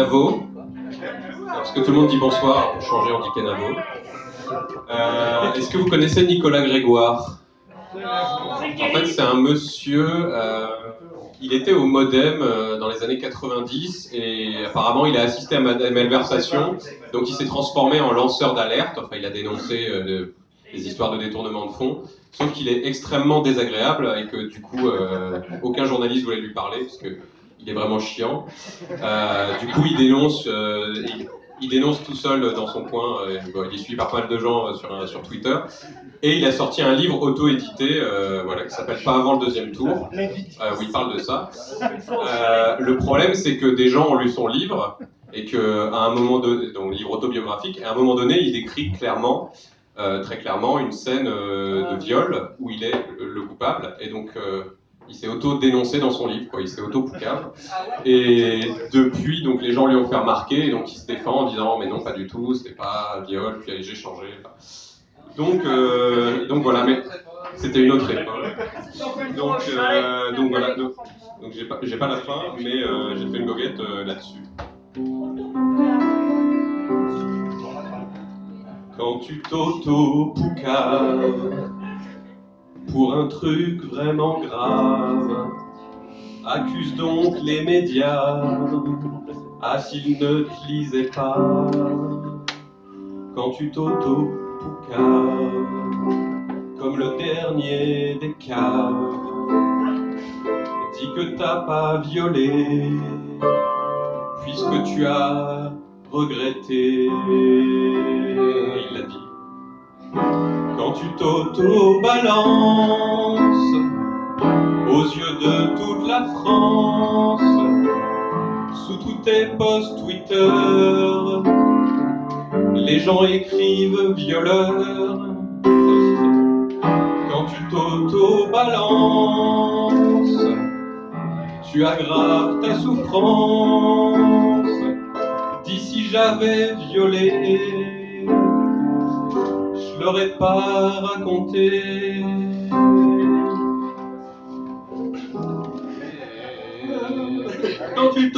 Kenavo. Parce que tout le monde dit bonsoir, pour changer on dit Kenavo. Est-ce que vous connaissez Nicolas Grégoire? En fait, c'est un monsieur, il était au Modem dans les années 90 et apparemment il a assisté à des malversations, donc il s'est transformé en lanceur d'alerte, enfin il a dénoncé des histoires de détournement de fonds, sauf qu'il est extrêmement désagréable et que du coup aucun journaliste voulait lui parler parce que il est vraiment chiant. Du coup il dénonce tout seul dans son coin, bon, il est suivi par pas mal de gens sur Twitter. Et il a sorti un livre auto-édité voilà, qui s'appelle Pas avant le deuxième tour, où il parle de ça. Le problème, c'est que des gens ont lu son livre, et qu'à un moment donné, donc livre autobiographique, et à un moment donné, il décrit clairement, très clairement, une scène de viol où il est le coupable, et donc il s'est auto-dénoncé dans son livre, quoi. Il s'est auto-poucave. Et depuis, donc les gens lui ont fait remarquer, et donc il se défend en disant mais non, pas du tout, c'était pas viol, puis j'ai changé. Donc voilà, mais c'était une autre époque. Donc voilà, donc j'ai pas la fin, mais j'ai fait une goguette là-dessus. Quand tu t'auto-poucaves pour un truc vraiment grave, accuse donc les médias, s'ils ne te lisaient pas. Quand tu t'auto-poucaves comme le dernier des caves, dis que t'as pas violé, puisque tu as regretté. Il l'a dit. Quand tu t'auto-balances aux yeux de toute la France, sous tous tes posts Twitter, les gens écrivent violeur. Quand tu t'auto-balances, tu aggraves ta souffrance. Dis si j'avais violé, je l'aurais pas raconté. Quand tu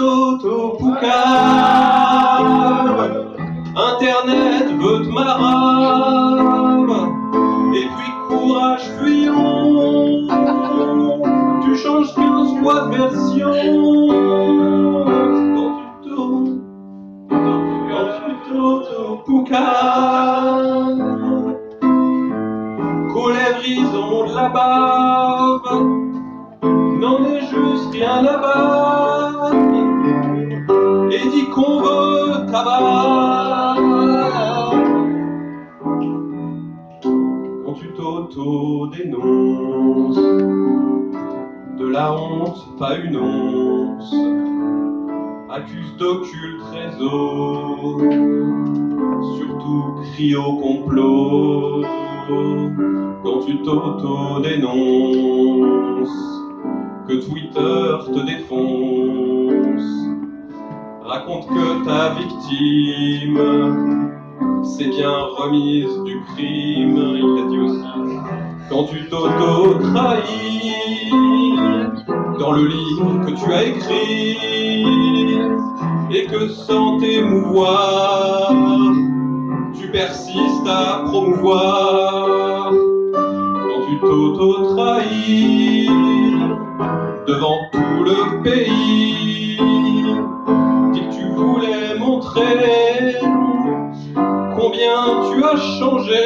t'auto-poucaves, Internet veut te marave. Et puis courage fuyons, tu changes 15 fois de version. Quand tu t'auto-poucaves, qu'aux lèvres ils ont de la bave, n'en est juste rien à battre, et dis qu'on veut tabac. Quand tu t'auto-dénonces, de la honte pas une once, accuse d'occulte réseau, surtout crie au complot. Quand tu t'auto-dénonces, que Twitter te défonce, raconte que ta victime c'est bien remise du crime, il l'a dit aussi. Quand tu t'auto-trahis dans le livre que tu as écrit, et que sans t'émouvoir, tu persistes à promouvoir. Quand tu t'auto-trahis devant tout le pays, dis que tu voulais montrer combien tu as changé,